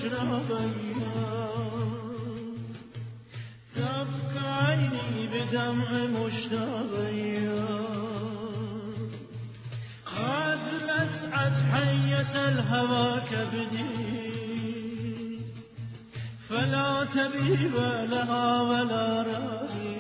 مشربيا تبقى عيني بدمع مشتبيا قد لسعت حية الهوى كبدي فلا طبيب لها ولا رأي.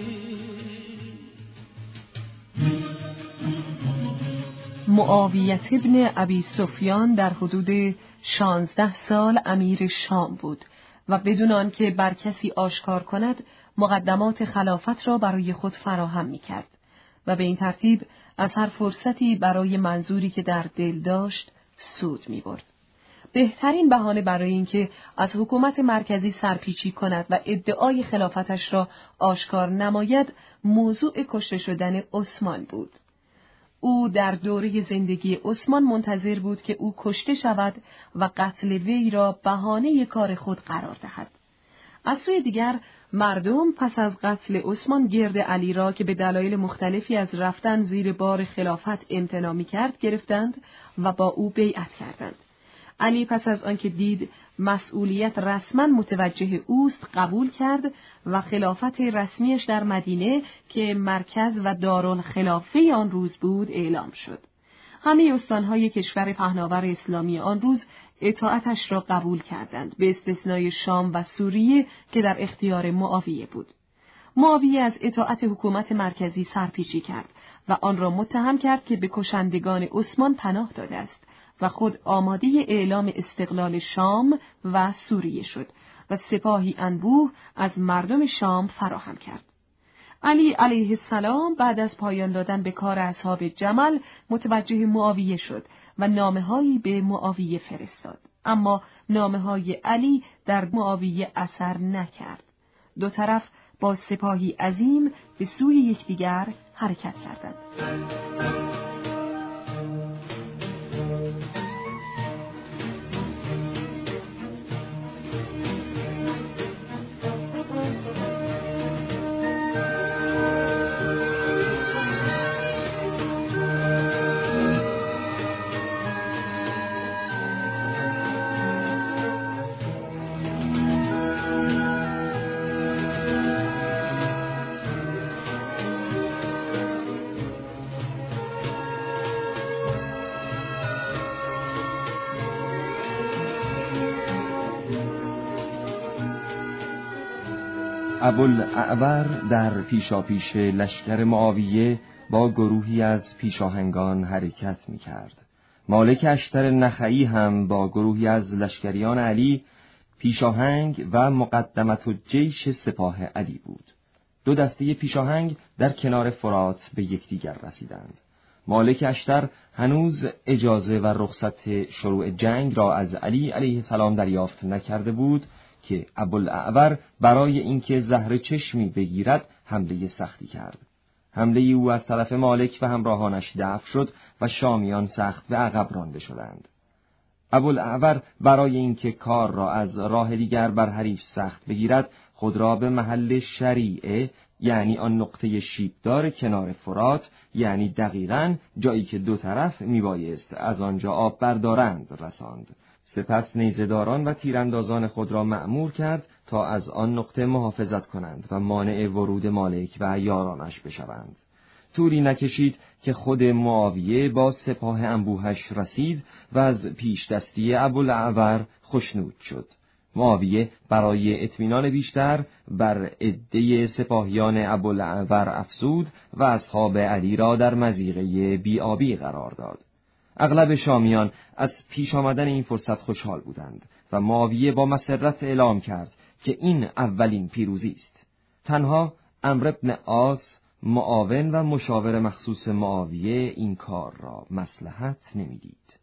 معاویه ابن ابی سفیان در حدود 16 سال امیر شام بود و بدون آنکه بر کسی آشکار کند مقدمات خلافت را برای خود فراهم می‌کرد و به این ترتیب از هر فرصتی برای منظوری که در دل داشت سود می‌برد. بهترین بهانه برای اینکه از حکومت مرکزی سرپیچی کند و ادعای خلافتش را آشکار نماید موضوع کشته شدن عثمان بود. او در دوره زندگی عثمان منتظر بود که او کشته شود و قتل وی را بهانه کار خود قرار دهد. از سوی دیگر مردم پس از قتل عثمان گرد علی را که به دلایل مختلفی از رفتن زیر بار خلافت امتناع می‌کرد گرفتند و با او بیعت کردند. علی پس از آنکه دید مسئولیت رسما متوجه اوست قبول کرد و خلافت رسمیش در مدینه که مرکز و دارالخلافه آن روز بود اعلام شد. همه استانهای کشور پهناور اسلامی آن روز اطاعتش را قبول کردند به استثنای شام و سوریه که در اختیار معاویه بود. معاویه از اطاعت حکومت مرکزی سرپیچی کرد و آن را متهم کرد که به کشندگان عثمان پناه داده است و خود آماده اعلام استقلال شام و سوریه شد و سپاهی انبوه از مردم شام فراهم کرد. علی علیه السلام بعد از پایان دادن به کار اصحاب جمل متوجه معاویه شد و نامه‌هایی به معاویه فرستاد، اما نامه‌های علی در معاویه اثر نکرد. دو طرف با سپاهی عظیم به سوی یکدیگر حرکت کردند. ابوالاعور در پیشاپیش لشکر معاویه با گروهی از پیشاهنگان حرکت می‌کرد. مالک اشتر نخعی هم با گروهی از لشکریان علی پیشاهنگ و مقدمت الجیش سپاه علی بود. دو دسته پیشاهنگ در کنار فرات به یکدیگر رسیدند. مالک اشتر هنوز اجازه و رخصت شروع جنگ را از علی علیه السلام دریافت نکرده بود که ابوالاعور برای اینکه زهر چشمی بگیرد حمله سختی کرد. حمله او از طرف مالک و همراهانش دفع شد و شامیان سخت به عقب رانده شدند. ابوالاعور برای اینکه کار را از راه دیگر بر حریف سخت بگیرد خود را به محل شریعه، یعنی آن نقطه شیبدار کنار فرات، یعنی دقیقاً جایی که دو طرف میبایست از آنجا آب بردارند، رساند. سپس نیزه‌داران و تیراندازان خود را مأمور کرد تا از آن نقطه محافظت کنند و مانع ورود مالک و یارانش بشوند. طولی نکشید که خود معاویه با سپاه انبوهش رسید و از پیش دستی ابوالاعور خشنود شد. معاویه برای اطمینان بیشتر بر عده سپاهیان ابوالاعور افزود و اصحاب علی را در مضیقه بی‌آبی قرار داد. اغلب شامیان از پیش آمدن این فرصت خوشحال بودند و معاویه با مسرت اعلام کرد که این اولین پیروزی است. تنها عمرو بن عاص، معاون و مشاور مخصوص معاویه، این کار را مصلحت نمی‌دید.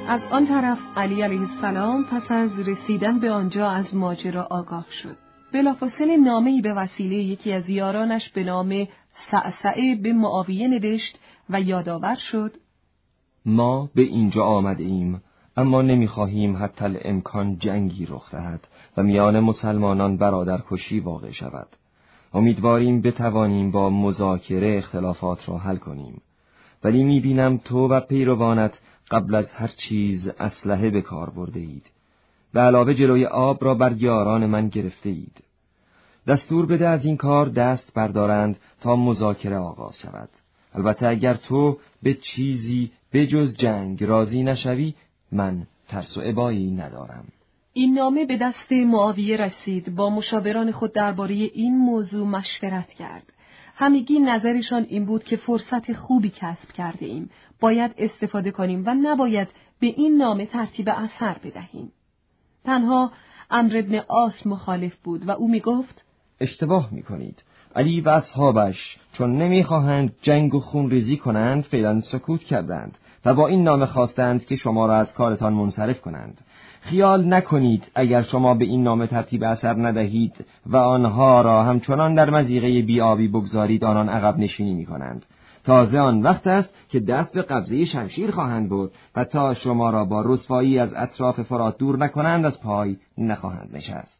از آن طرف علی علیه السلام پس از رسیدن به آنجا از ماجرا آگاه شد. بلافاصله نامه‌ای به وسیله یکی از یارانش به نام سعسعه به معاویه نوشت و یادآور شد: ما به اینجا آمده ایم، اما نمی‌خواهیم حتی الامکان جنگی رخ دهد و میان مسلمانان برادرکشی واقع شود. امیدواریم بتوانیم با مذاکره اختلافات را حل کنیم، ولی می‌بینم تو و پیروانت قبل از هر چیز اسلحه به کار برده اید. به علاوه جلوی آب را بر یاران من گرفته اید. دستور بده از این کار دست بردارند تا مذاکره آغاز شود. البته اگر تو به چیزی بجز جنگ راضی نشوی، من ترس و ابایی ندارم. این نامه به دست معاویه رسید. با مشاوران خود درباره این موضوع مشورت کرد. همگی نظرشان این بود که فرصت خوبی کسب کرده ایم. باید استفاده کنیم و نباید به این نامه ترتیب اثر بدهیم. تنها عمرو بن عاص مخالف بود و او می گفت: اشتباه می کنید. علی و اصحابش چون نمیخواهند جنگ و خون ریزی کنند فعلا سکوت کردند و با این نامه خواستند که شما را از کارتان منصرف کنند. خیال نکنید اگر شما به این نامه ترتیب اثر ندهید و آنها را همچنان در مضیقه بیابی بگذارید، آنان عقب نشینی می کنند. تازه آن وقت است که دست به قبضه شمشیر خواهند برد و تا شما را با رسوایی از اطراف فرات دور نکنند از پای نخواهند نشست.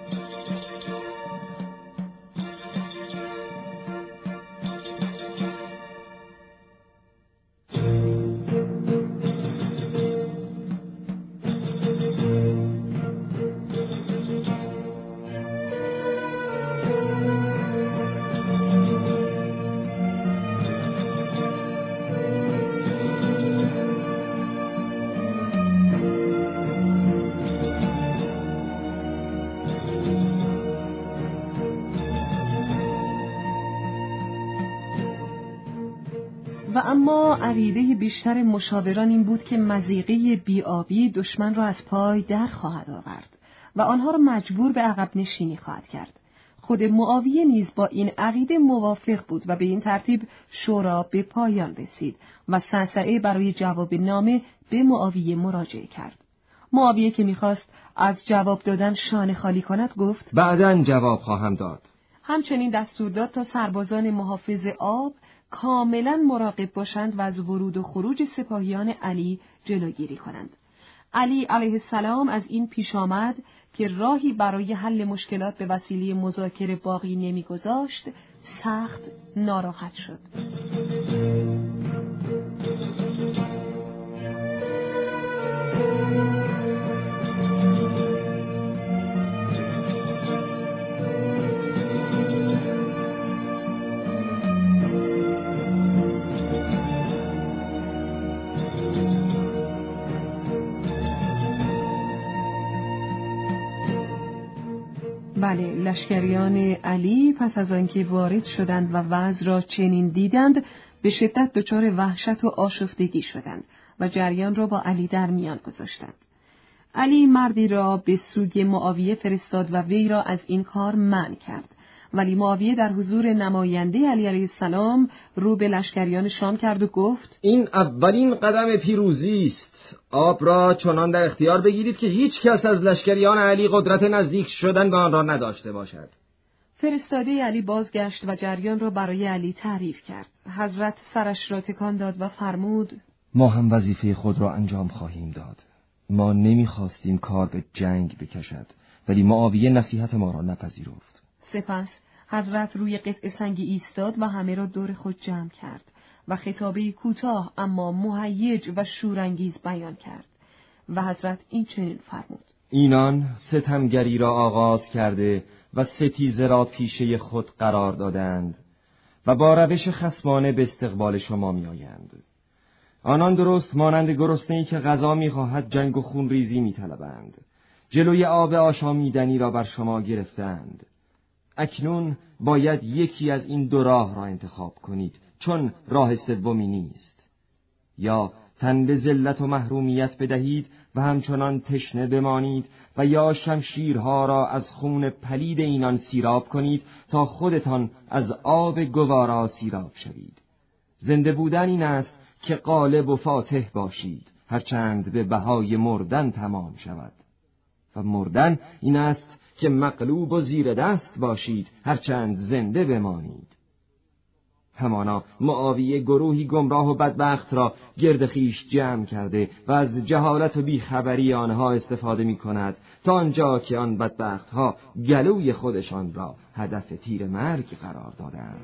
و اما عقیده بیشتر مشاوران این بود که مضیقه بیابی دشمن را از پای در خواهد آورد و آنها را مجبور به عقب نشینی خواهد کرد. خود معاویه نیز با این عقیده موافق بود و به این ترتیب شورا به پایان رسید و سعسعه برای جواب نامه به معاویه مراجعه کرد. معاویه که می‌خواست از جواب دادن شانه خالی کند گفت: بعداً جواب خواهم داد. همچنین دستور داد تا سربازان محافظ آب کاملا مراقب باشند و از ورود و خروج سپاهیان علی جلوگیری کنند. علی علیه السلام از این پیش آمد که راهی برای حل مشکلات به وسیله مذاکره باقی نمیگذاشت، سخت ناراحت شد. بله، لشکریان علی پس از آنکه وارد شدند و وضع را چنین دیدند، به شدت دچار وحشت و آشفتگی شدند و جریان را با علی در میان گذاشتند. علی مردی را به سوی معاویه فرستاد و وی را از این کار منع کرد، ولی معاویه در حضور نماینده علی علیه السلام رو به لشکریان شام کرد و گفت: این اولین قدم پیروزی است. آب را چنان در اختیار بگیرید که هیچ کس از لشکریان علی قدرت نزدیک شدن به آن را نداشته باشد. فرستاده علی بازگشت و جریان را برای علی تعریف کرد. حضرت سرش را تکان داد و فرمود: ما هم وظیفه خود را انجام خواهیم داد. ما نمیخواستیم کار به جنگ بکشد، ولی معاویه نصیحت ما را نپذیرفت. سپس حضرت روی قطع سنگی ایستاد و همه را دور خود جمع کرد و خطابه کوتاه اما مهیج و شورانگیز بیان کرد و حضرت این چنین فرمود: اینان ستمگری را آغاز کرده و ستیزه را پیشه خود قرار دادند و با روش خصمانه به استقبال شما می آیند. آنان درست مانند گرسنه‌ای که غذا می خواهد جنگ و خون ریزی می طلبند. جلوی آب آشامیدنی را بر شما گرفتند. اکنون باید یکی از این دو راه را انتخاب کنید، چون راه سومی نیست. یا تن به ذلت و محرومیت بدهید و همچنان تشنه بمانید و یا شمشیرها را از خون پلید اینان سیراب کنید تا خودتان از آب گوارا سیراب شوید. زنده بودن این است که غالب و فاتح باشید هرچند به بهای مردن تمام شود. و مردن این است که مغلوب و زیر دست باشید هرچند زنده بمانید. همانا معاویه گروهی گمراه و بدبخت را گرد خویش جمع کرده و از جهالت و بیخبری آنها استفاده می کند تا آنجا که آن بدبخت ها گلوی خودشان را هدف تیر مرگ قرار دادند.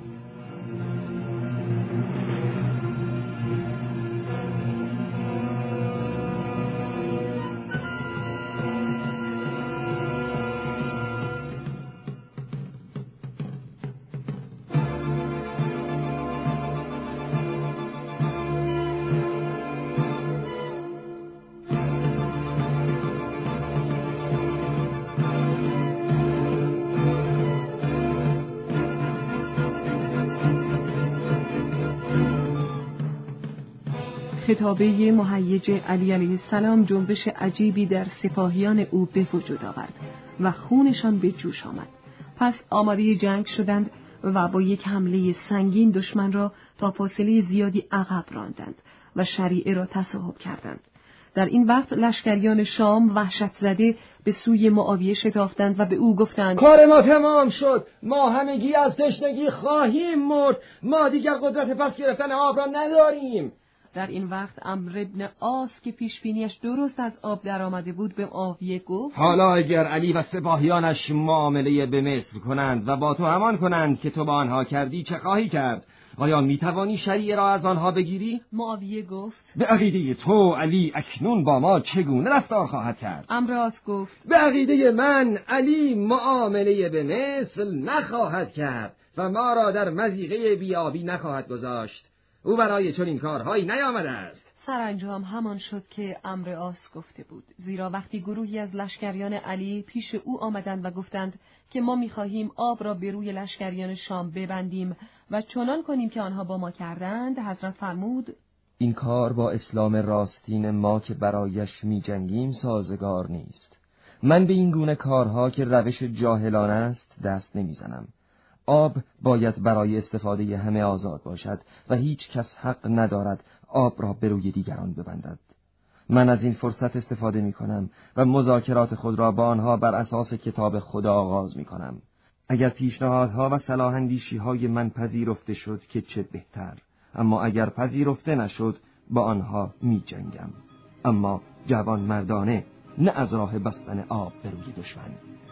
خطابه مهیج علی علیه السلام جنبش عجیبی در سپاهیان او به وجود آورد و خونشان به جوش آمد. پس آماده جنگ شدند و با یک حمله سنگین دشمن را تا فاصله زیادی عقب راندند و شریعه را تصاحب کردند. در این وقت لشکریان شام وحشت زده به سوی معاویه شتافتند و به او گفتند: کار ما تمام شد، ما همگی از تشنگی خواهیم مرد، ما دیگر قدرت پس گرفتن آب را نداریم. در این وقت عمرو ابن عاص که پیشبینیش درست از آب در آمده بود به معاویه گفت: حالا اگر علی و سپاهیانش معامله به مصر کنند و با تو همان کنند که تو با آنها کردی، چه خواهی کرد؟ آیا میتوانی شریعه را از آنها بگیری؟ معاویه گفت: به عقیده تو علی اکنون با ما چگونه رفتار خواهد کرد؟ عمرو عاص گفت: به عقیده من علی معامله به مصر نخواهد کرد و ما را در مضیقه بیابی نخواهد گذاشت. او برای چنین کارهایی نیامده است. سرانجام همان شد که عمرو عاص گفته بود، زیرا وقتی گروهی از لشکریان علی پیش او آمدند و گفتند که ما می‌خواهیم آب را به روی لشکریان شام ببندیم و چنان کنیم که آنها با ما کردند، حضرت فرمود: این کار با اسلام راستین ما که برایش می‌جنگیم سازگار نیست. من به این گونه کارها که روش جاهلانه است دست نمی‌زنم. آب باید برای استفاده همه آزاد باشد و هیچ کس حق ندارد آب را به روی دیگران ببندد. من از این فرصت استفاده می کنم و مذاکرات خود را با آنها بر اساس کتاب خدا آغاز می کنم. اگر پیشنهادها و صلاح‌اندیشی‌های من پذیرفته شد که چه بهتر، اما اگر پذیرفته نشد با آنها می جنگم، اما جوان مردانه، نه از راه بستن آب به روی دشمن.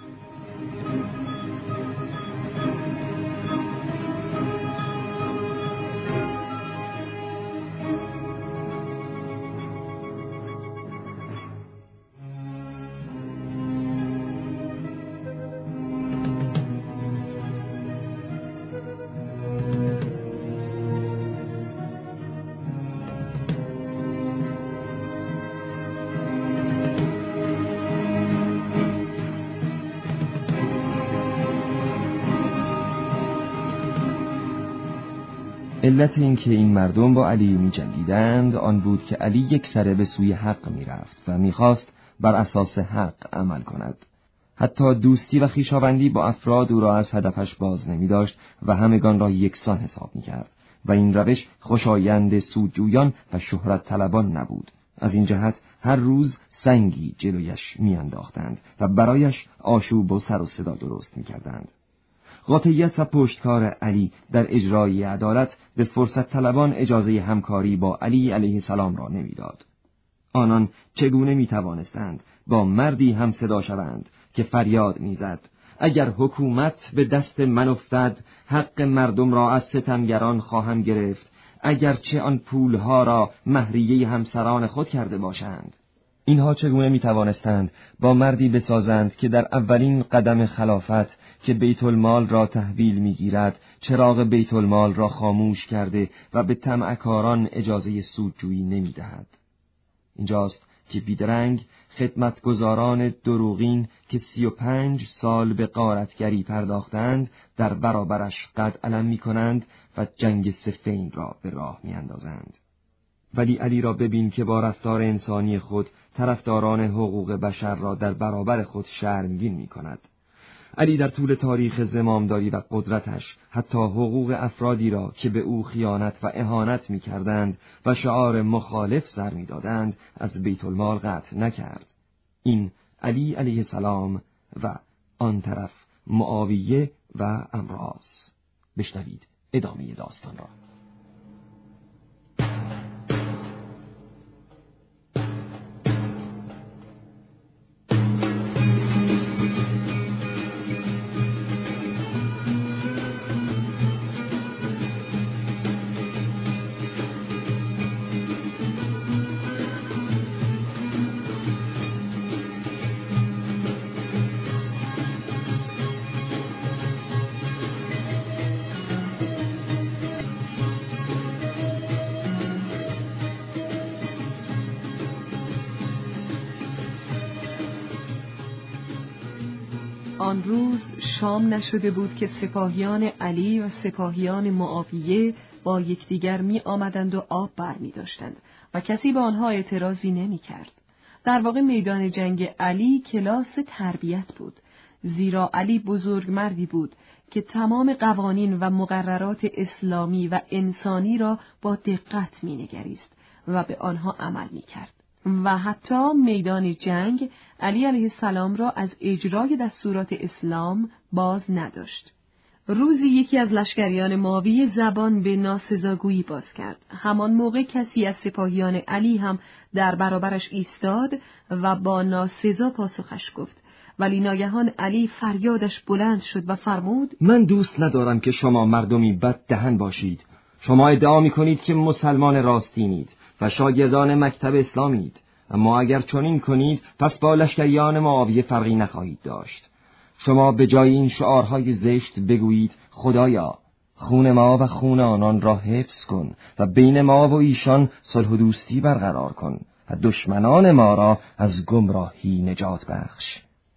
علت این که این مردم با علی می جنگیدند آن بود که علی یک سره به سوی حق می رفت و می خواست بر اساس حق عمل کند. حتی دوستی و خویشاوندی با افراد او را از هدفش باز نمی داشت و همگان را یکسان حساب می کرد و این روش خوشایند سودجویان و شهرت طلبان نبود. از این جهت هر روز سنگی جلویش می انداختند و برایش آشوب و سر و صدا درست می کردند. قاطعیت و پشتکار علی در اجرای عدالت به فرصت طلبان اجازه همکاری با علی علیه السلام را نمیداد. آنان چگونه می توانستند با مردی هم صدا شوند که فریاد میزد: اگر حکومت به دست من افتد، حق مردم را از ستمگران خواهم گرفت، اگرچه آن پولها را مهریه همسران خود کرده باشند. اینها چگونه می توانستند با مردی بسازند که در اولین قدم خلافت که بیت المال را تحویل می گیرد چراغ بیت المال را خاموش کرده و به طمعکاران اجازه سودجویی نمی دهد. اینجاست که بیدرنگ خدمتگزاران دروغین که 35 سال به غارتگری پرداختند در برابرش قد علم می کنند و جنگ صفین را به راه می اندازند. ولی علی را ببین که با رفتار انسانی خود طرفداران حقوق بشر را در برابر خود شرمگین می کند. علی در طول تاریخ زمامداری و قدرتش حتی حقوق افرادی را که به او خیانت و اهانت می‌کردند و شعار مخالف سر می‌دادند از بیت المال قطع نکرد. این علی علیه السلام و آن طرف معاویه و امراض. بشنوید ادامه داستان را. آن روز شام نشده بود که سپاهیان علی و سپاهیان معاویه با یکدیگر می آمدند و آب بر می داشتند و کسی به آنها اعتراضی نمی کرد. در واقع میدان جنگ علی کلاس تربیت بود، زیرا علی بزرگ مردی بود که تمام قوانین و مقررات اسلامی و انسانی را با دقت می نگریست و به آنها عمل می کرد. و حتی میدان جنگ علی علیه السلام را از اجرای دستورات اسلام باز نداشت. روزی یکی از لشکریان معاویه زبان به ناسزاگویی باز کرد. همان موقع کسی از سپاهیان علی هم در برابرش ایستاد و با ناسزا پاسخش گفت، ولی ناگهان علی فریادش بلند شد و فرمود: من دوست ندارم که شما مردمی بد دهن باشید. شما ادعا می‌کنید که مسلمان راستینید و شاگردان مکتب اسلامید، اما اگر چنین کنید پس با لشکریان معاویه فرقی نخواهید داشت. شما به جای این شعارهای زشت بگویید: خدایا خون ما و خون آنان را حفظ کن و بین ما و ایشان صلح و دوستی برقرار کن و دشمنان ما را از گمراهی نجات بخش.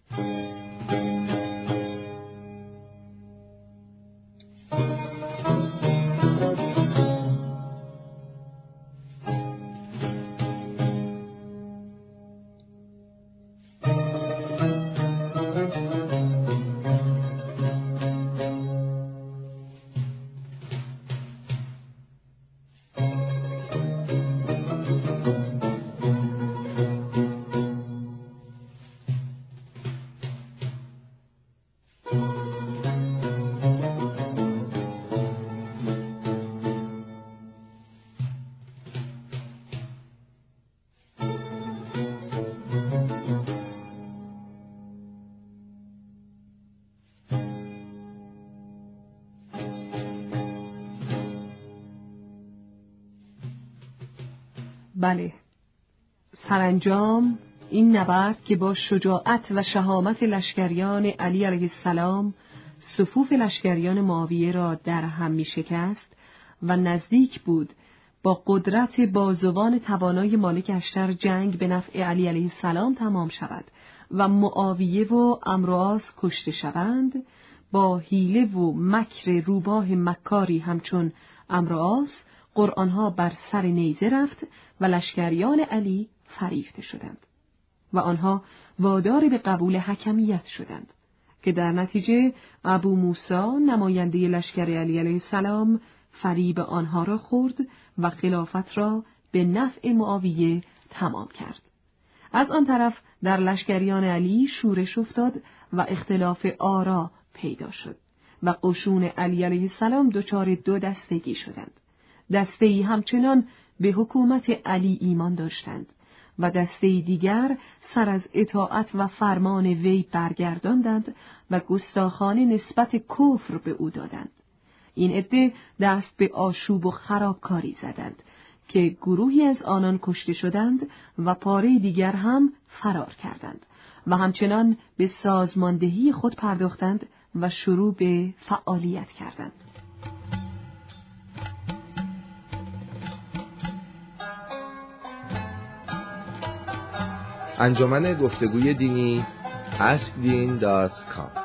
بله، سرانجام این نبرد که با شجاعت و شهامت لشکریان علی علیه السلام صفوف لشکریان معاویه را در هم می شکست و نزدیک بود با قدرت بازوان توانای مالک اشتر جنگ به نفع علی علیه السلام تمام شود و معاویه و امراض کشته شوند، با حیله و مکر روباه مکاری همچون امراض قرآنها بر سر نیزه رفت و لشکریان علی فریفته شدند و آنها وادار به قبول حکمیت شدند که در نتیجه ابو موسی نماینده لشکر علی علیه السلام فریب آنها را خورد و خلافت را به نفع معاویه تمام کرد. از آن طرف در لشکریان علی شورش افتاد و اختلاف آرا پیدا شد و قشون علی علیه السلام دچار دو دستگی شدند. دسته‌ای همچنان به حکومت علی ایمان داشتند و دسته‌ای دیگر سر از اطاعت و فرمان وی برگرداندند و گستاخانه نسبت کفر به او دادند. این عده دست به آشوب و خرابکاری زدند که گروهی از آنان کشته شدند و پاره دیگر هم فرار کردند و همچنان به سازماندهی خود پرداختند و شروع به فعالیت کردند. انجمن گفتگوی دینی askdin.com